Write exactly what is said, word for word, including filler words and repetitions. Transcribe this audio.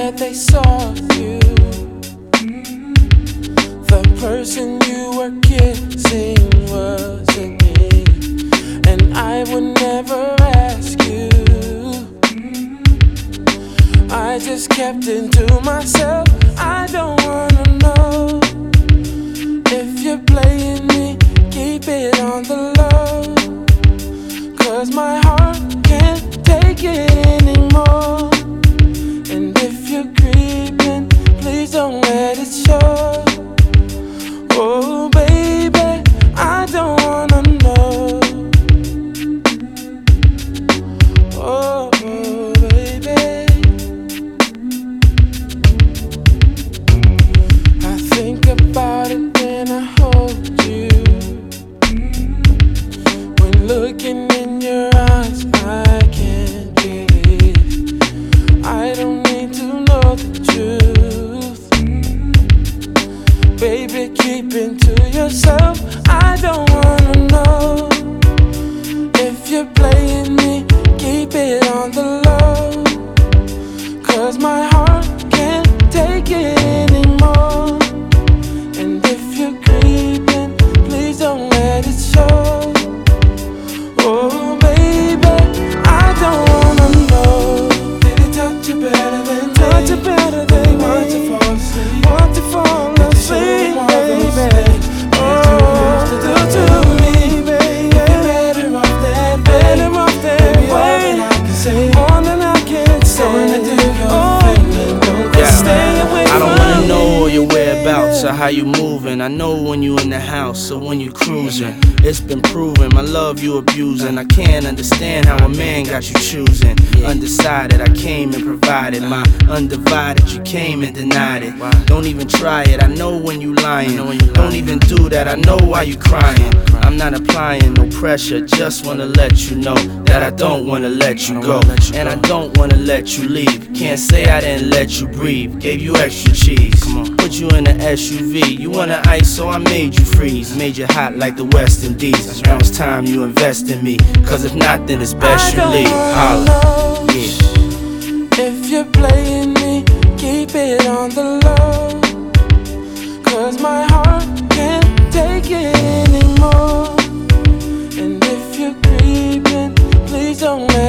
that they saw you. The person you were kissing wasn't me, and I would never ask you. I just kept it to myself. I don't wanna know if you're playing me. Keep it on the low, 'cause my heart can't take it anymore. And if you're creeping, please don't let it show. Oh baby, I don't wanna know. Oh baby, I think about it when I hold you. When looking in your eyes, I can't breathe. I don't need to know the truth. Baby, keep it to yourself. I don't wanna know if you're playing me. Keep it on the low, 'cause my heart can't take it anymore. And if you're creeping, please don't let it show. Oh baby, I don't wanna know. Did he touch you better than me? Touch you better than me? Want to fall asleep? Want to fall asleep, baby? Oh, do to me, baby. You're better off that way. Better off that way. More than I can say. Oh, Yeah. stay away I don't from wanna know me, all your whereabouts or baby. how you moving. I know when you in the house or when you cruising. It's been proven, my love you abusing. I can't understand how a man got you choosing. Undecided, I came and provided my undivided. You came and denied it. Don't even try it, I know when you lying. Don't even do that, I know why you crying. I'm not applying no pressure, just wanna let you know that I don't wanna let you go. And I don't wanna let you leave. Can't say I didn't let you breathe. Gave you extra cheese, put you in an S U V. You wanna ice, so I made you freeze. Made you hot like the West Indies. Now it's time you invest in me, 'cause if not, then it's best you leave. Holla. Yeah. If you're playing me, keep it on the low, 'cause my heart can't take it anymore. And if you're creeping, please don't let